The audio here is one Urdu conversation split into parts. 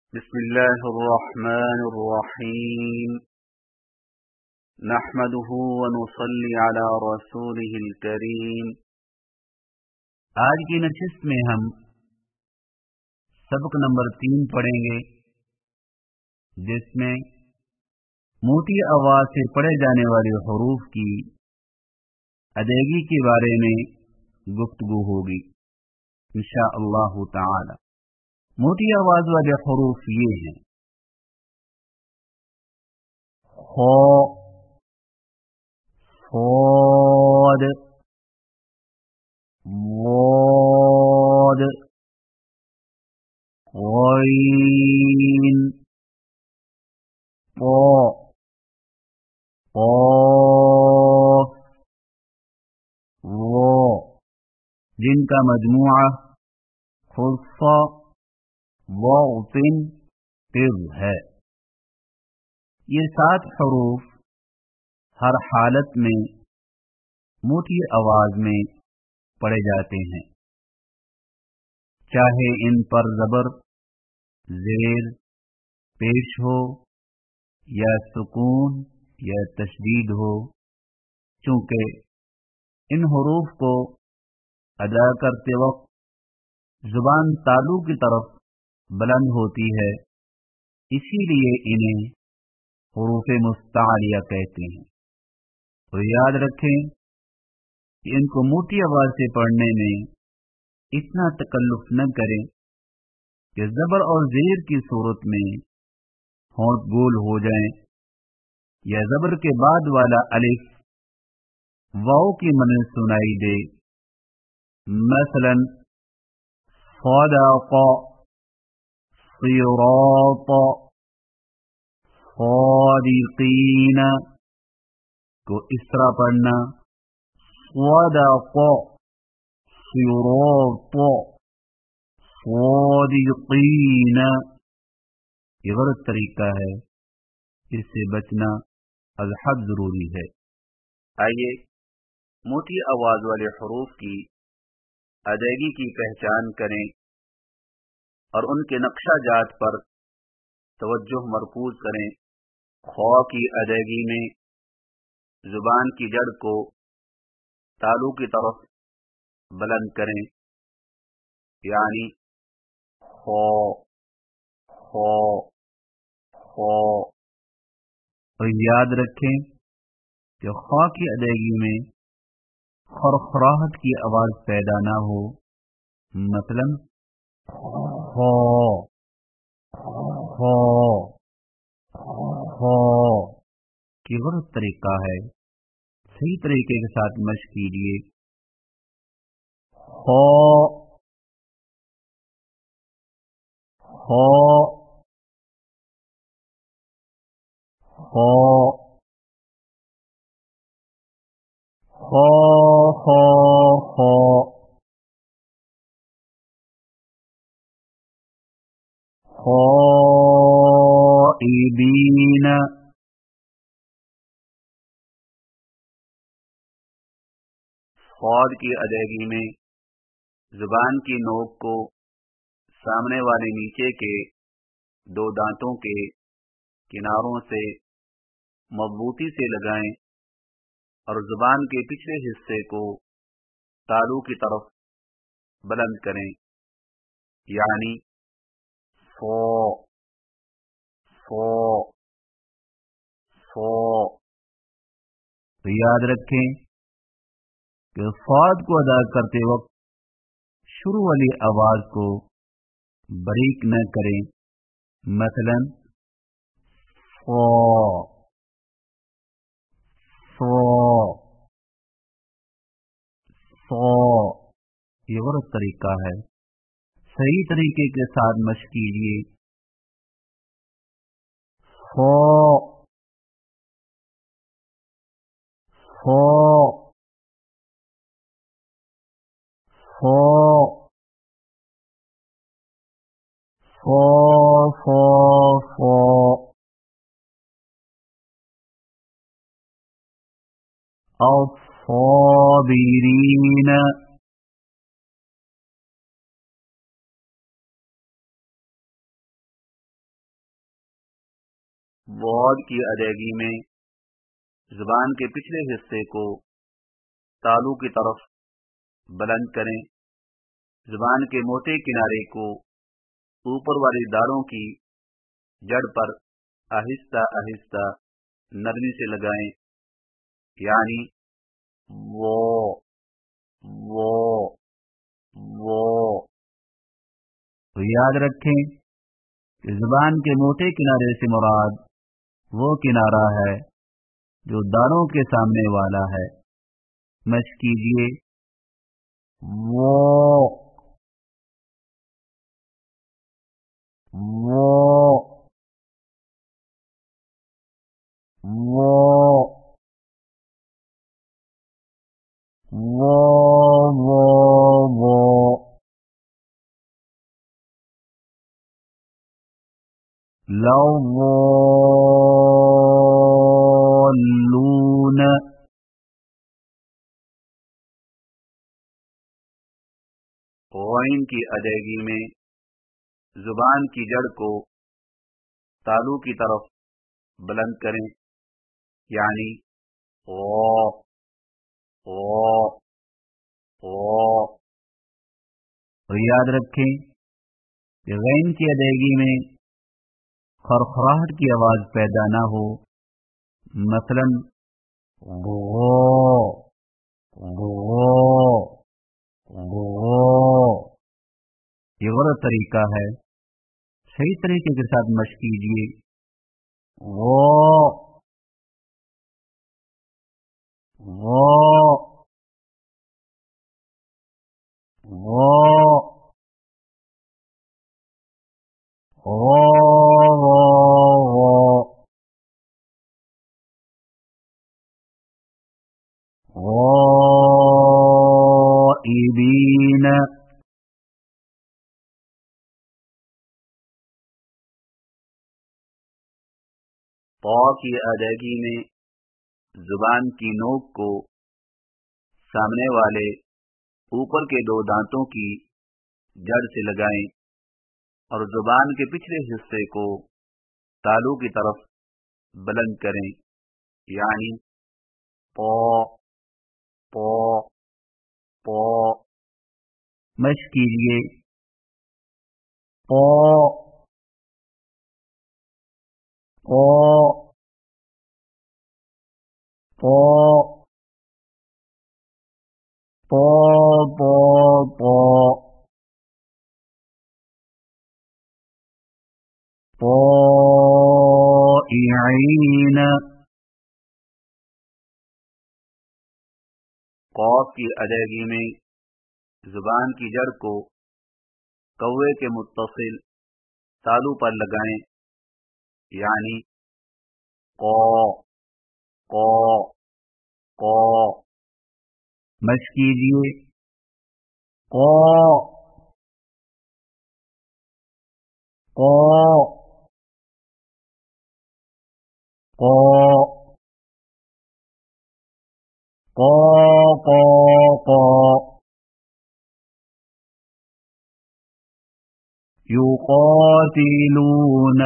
بسم الله الرحمن الرحيم نحمده ونصلي على رسوله الكريم۔ آج کی نشست میں ہم سبق نمبر 3 پڑھیں گے، جس میں موٹی آواز سے پڑھے جانے والے حروف کی ادائیگی کے بارے میں گفتگو ہوگی انشاءاللہ تعالی۔ موٹی آواز والے حروف یہ ہیں: خا، صاد، ضاد، غین، طا، قاف، را، جن کا مجموعہ خص ضغط قض ہے۔ یہ 7 حروف ہر حالت میں موٹی آواز میں پڑھے جاتے ہیں، چاہے ان پر زبر، زیر پیش ہو یا سکون یا تشدید ہو، چونکہ ان حروف کو ادا کرتے وقت زبان تالو کی طرف بلند ہوتی ہے، اسی لیے انہیں حروف مستعلیہ کہتے ہیں۔ تو یاد رکھیں کہ ان کو موٹی آواز سے پڑھنے میں اتنا تکلف نہ کریں کہ زبر اور زیر کی صورت میں ہونٹ گول ہو جائیں یا زبر کے بعد والا الف واو کی مانند سنائی دے۔ مثلا صدق، صراط، صادقین کو اس طرح پڑھنا: صدق، صراط، صادقین۔ یہ غلط طریقہ ہے، اس سے بچنا از حد ضروری ہے۔ آئیے موٹی آواز والے حروف کی ادائیگی کی پہچان کریں اور ان کے نقشہ جات پر توجہ مرکوز کریں۔ خا کی ادائیگی میں زبان کی جڑ کو تالو کی طرف بلند کریں، یعنی خا خا خا۔ اور یاد رکھیں کہ خا کی ادائیگی میں خرخراہٹ کی آواز پیدا نہ ہو، مثلا خا خا خا۔ یہ غلط طریقہ ہے، صحیح طریقے کے ساتھ مشق کیجیے: خا خا خا خا خا خا۔ خائبین، صاد کی ادائیگی میں زبان کی نوک کو سامنے والے نیچے کے 2 دانتوں کے کناروں سے مضبوطی سے لگائیں اور زبان کے پچھلے حصے کو تالو کی طرف بلند کریں، یعنی صا صا صا۔ تو یاد رکھیں کہ صاد کو ادا کرتے وقت شروع والی آواز کو باریک نہ کریں، مثلا صا صا صا۔ یہ غلط طریقہ ہے، صحیح طریقے کے ساتھ مشق کیجیے: صا صا صا صا صا صا۔ الصابرین، वॉड की अदायगी में जुबान के पिछले हिस्से को तालू की तरफ बुलंद करें। जुबान के मोटे किनारे को ऊपर वाली दाढ़ों की जड़ पर आहिस्ता आहिस्ता नरमी से लगाएं, यानी वो वो वो। तो याद रखें कि जुबान के मोटे किनारे से मुराद वो किनारा है जो दाढ़ों के सामने वाला है। मश कीजिए वो वो वो वो वो लवोल्लून। गौइन की अदायगी में जुबान की जड़ को तालू की तरफ बुलंद करें, यानी ओ ओ ओ। और याद रखें कि गैन की अदायगी में खरखराहट की आवाज पैदा ना हो, मसलन गो गो गो। ये गलत तरीका है। सही तरीके के साथ मश्क कीजिए वो वो वो इबीन। पौ की अदायगी में जुबान की नोक को सामने वाले ऊपर के दो दांतों की जड़ से लगाएं और जुबान के पिछले हिस्से को तालू की तरफ बुलंद करें, यानी पौ पौ पौ। मश्क कीजिए पौ पौ पौ पौ पौ पौ पौ ईन। कौफ की अदायगी में जुबान की जड़ को कौवे के मुत्तसिल तालू पर लगाएं, यानी कौ कौ कौ। मश्क कीजिए कौ कौ कौ कौ कौ कौ। युक़ातिलून।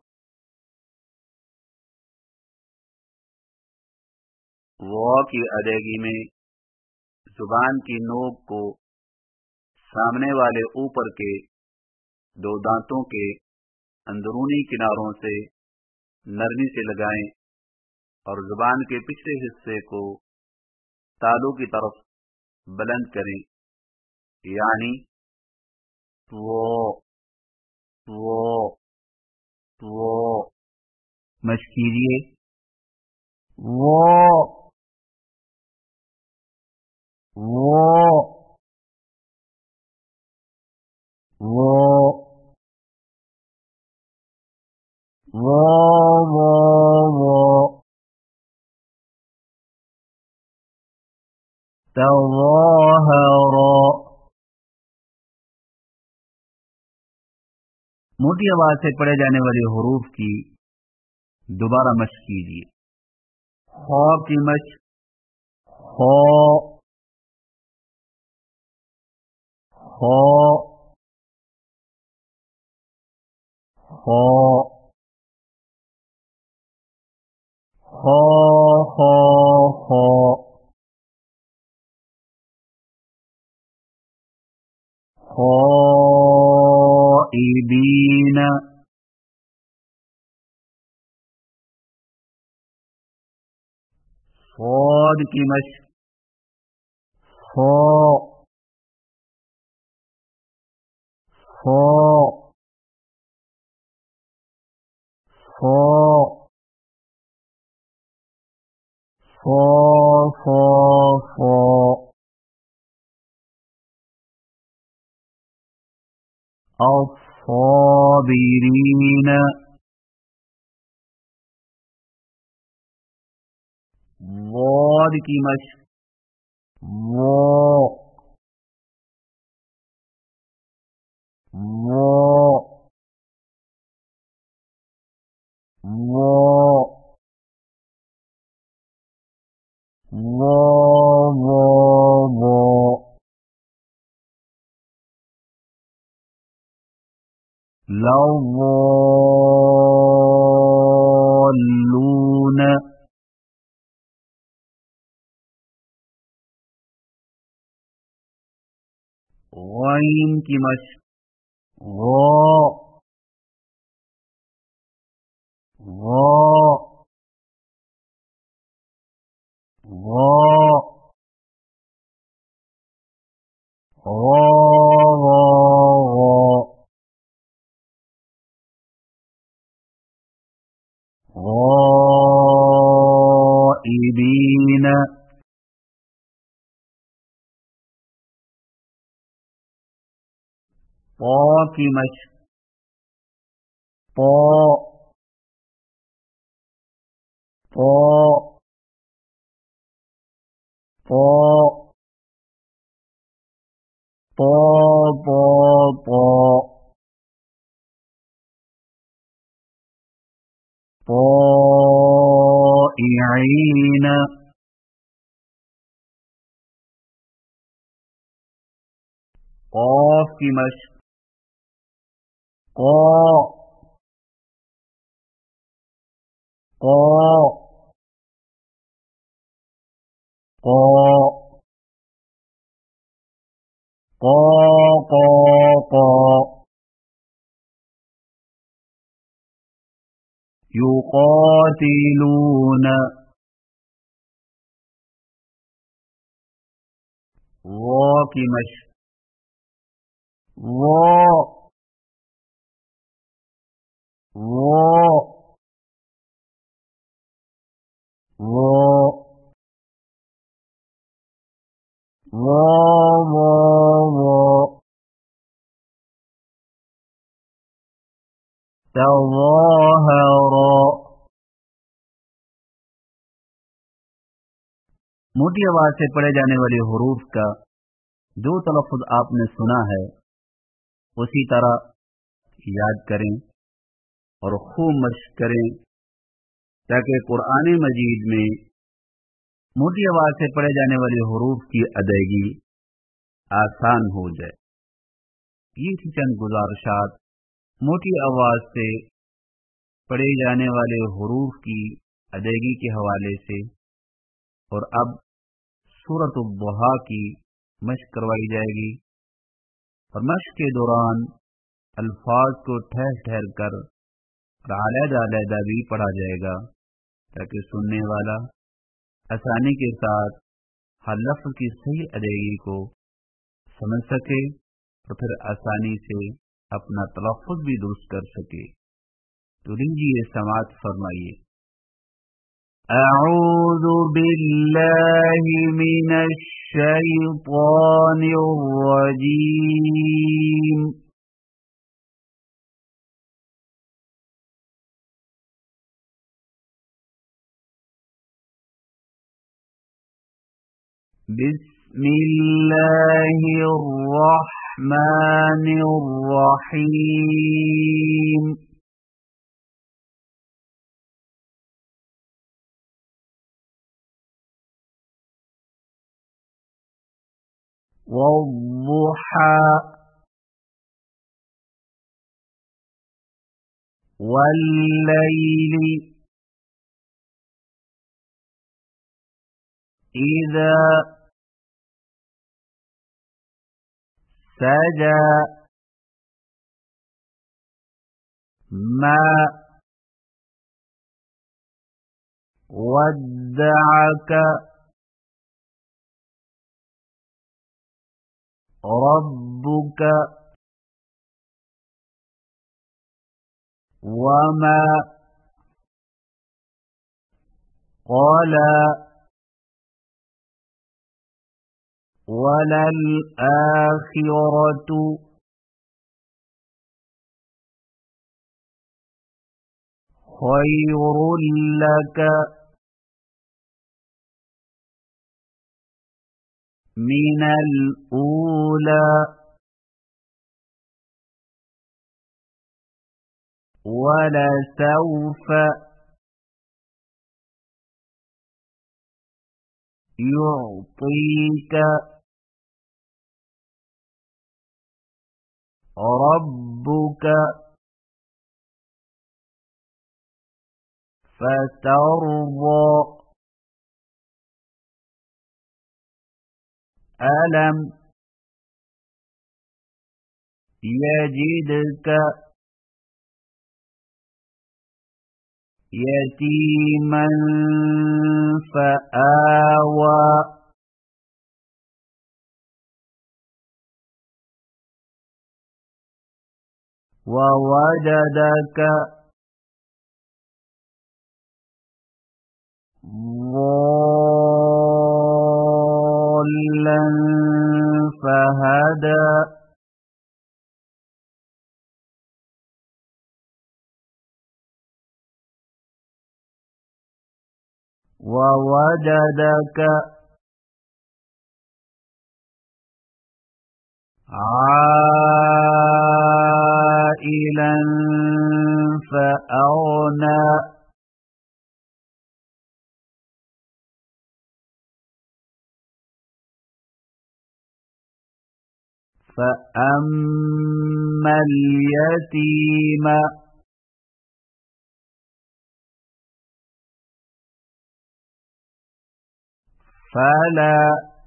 वो की अदायगी में जुबान की नोक को सामने वाले ऊपर के दो दांतों के अंदरूनी किनारों से नरमी से लगाएं और जुबान के पिछले हिस्से को तालू की तरफ बुलंद करें, यानी वो वो वो। मश्क कीजिए वो वो वो वो तज़ाहर। मोटी आवाज से पढ़े जाने वाले हुरूफ की दोबारा मश्क कीजिए। खौ की मश्क खौ खौ खौ خا خا خا خائبین صاد کی مشق خا خا خا خا خا خا الصابرین ضاد کی مشق وا وا وا وا وا وا لضالون غین کی مشق غا غا غا غا غا غائبین طا کی مشق طا طا طا طا طا طا طائعین قاف کی مشق قا قا قا قا قا قا یقاتلون وا کی مشق وا وا وا وا وا وا تظاہرا موٹی آواز سے پڑھے جانے والے حروف کا جو تلفظ آپ نے سنا ہے اسی طرح یاد کریں اور خوب مشق کریں تاکہ قرآن مجید میں موٹی آواز سے پڑھے جانے والے حروف کی ادائیگی آسان ہو جائے۔ یہ تھی چند گزارشات موٹی آواز سے پڑھے جانے والے حروف کی ادائیگی کے حوالے سے، اور اب سورۃ الضحیٰ کی مشق کروائی جائے گی، اور مشق کے دوران الفاظ کو ٹھہر ٹھہر کر اور علیحدہ علیحدہ بھی پڑھا جائے گا تاکہ سننے والا آسانی کے ساتھ ہر لفظ کی صحیح ادائیگی کو سمجھ سکے اور پھر آسانی سے اپنا تلفظ بھی درست کر سکے۔ تو لیجیے سماعت فرمائیے۔ اعوذ باللہ من الشیطان الرجیم، بسم اللہ الرحمن الرحیم، والضحى والليل إذا سجى ما ودعك ربك وما قلى وللآخرة خير لك من الأولى ولسوف يعطيك ربك فترضى ألم يجدك يتيما فآوى ووجدك ضالا فهدى ووجدك عائلا فأغنى فأما اليتيم فلا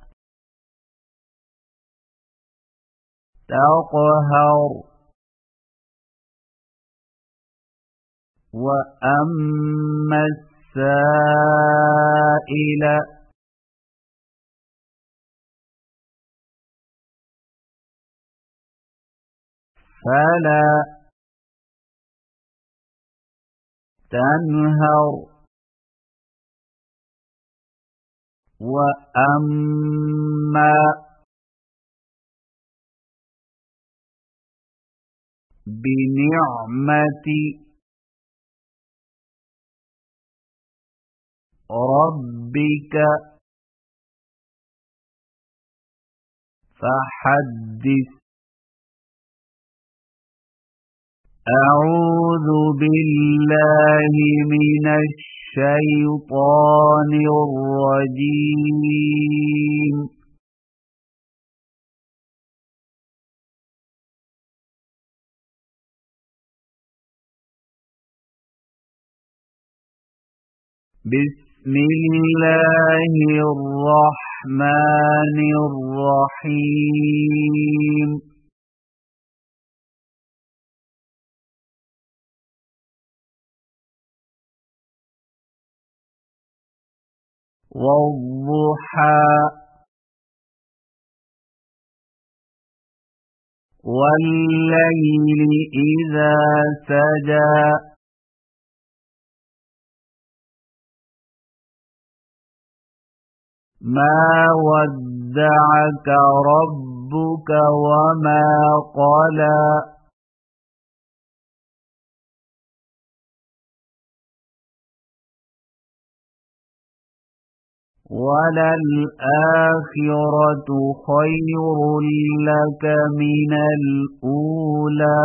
تقهر وأما السائل فلا تنهر وأما بنعمة ربك فحدث. أعوذ بالله من الشيطان الرجيم. بسم الله الرحمن الرحيم. والضحى والليل إذا سجى ما ودعك ربك وما قلى وللآخرة خير لك من الأولى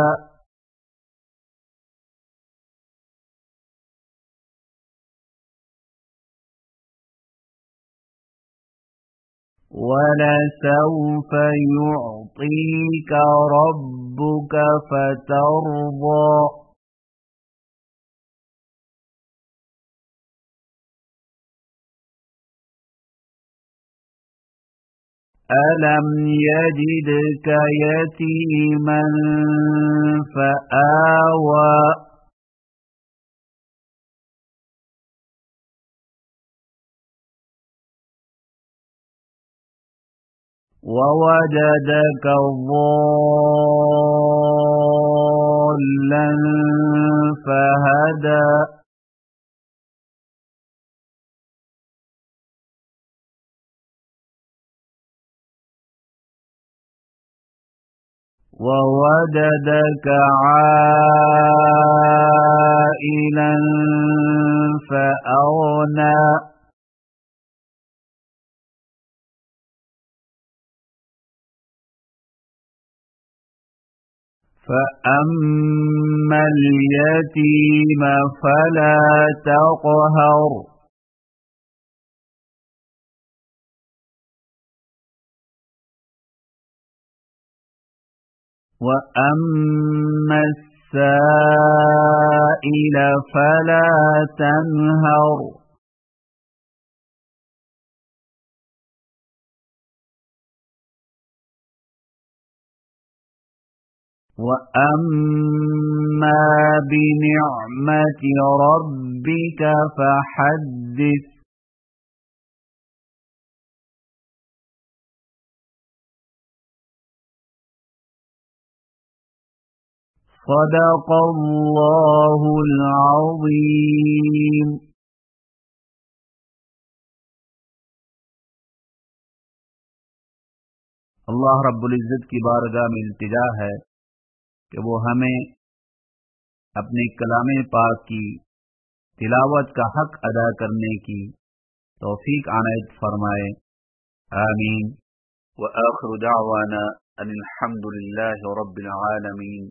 ولسوف يعطيك ربك فترضى. ألم يجدك يتيما فآوى ووجدك ضالا فهدى ووجدك عائلا فأغنى فأما اليتيم فلا تقهر وأما السائل فلا تنهر وأما بنعمة ربك فحدث صدق الله العظيم. اللہ رب العزت کی بارگاہ میں التجا ہے کہ وہ ہمیں اپنے کلام پاک کی تلاوت کا حق ادا کرنے کی توفیق عنایت فرمائے. آمین. وآخر دعوانا ان الحمد للہ رب العالمین.